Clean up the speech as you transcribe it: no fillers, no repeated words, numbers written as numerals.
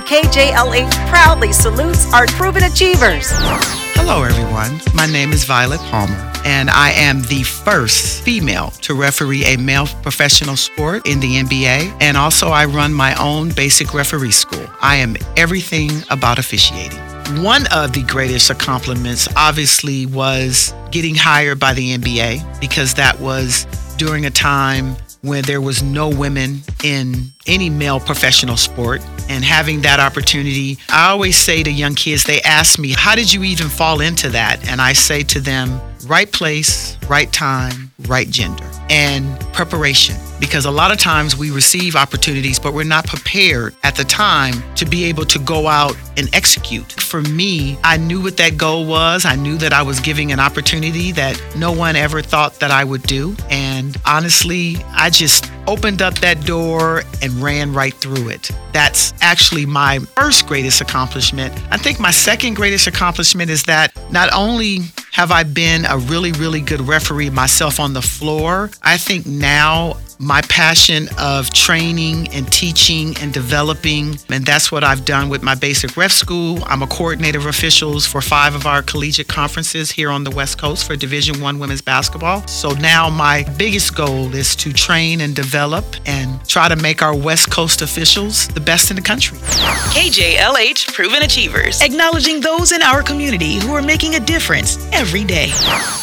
KJLH proudly salutes our proven achievers. Hello, everyone. My name is Violet Palmer, and I am the first female to referee a male professional sport in the NBA, and also I run my own basic referee school. I am everything about officiating. One of the greatest accomplishments, obviously, was getting hired by the NBA, because that was during a time when there was no women in any male professional sport. And having that opportunity, I always say to young kids, they ask me, how did you even fall into that? And I say to them, right place, right time, right gender, and preparation. Because a lot of times we receive opportunities, but we're not prepared at the time to be able to go out and execute. For me, I knew what that goal was. I knew that I was giving an opportunity that no one ever thought that I would do. And honestly, I just opened up that door and ran right through it. That's actually my first greatest accomplishment. I think my second greatest accomplishment is that not only have I been a really, really good referee myself on the floor, I think now my passion of training and teaching and developing, and that's what I've done with my basic ref school. I'm a coordinator of officials for 5 of our collegiate conferences here on the West Coast for Division I women's basketball. So now my biggest goal is to train and develop and try to make our West Coast officials the best in the country. KJLH Proven Achievers, acknowledging those in our community who are making a difference every day.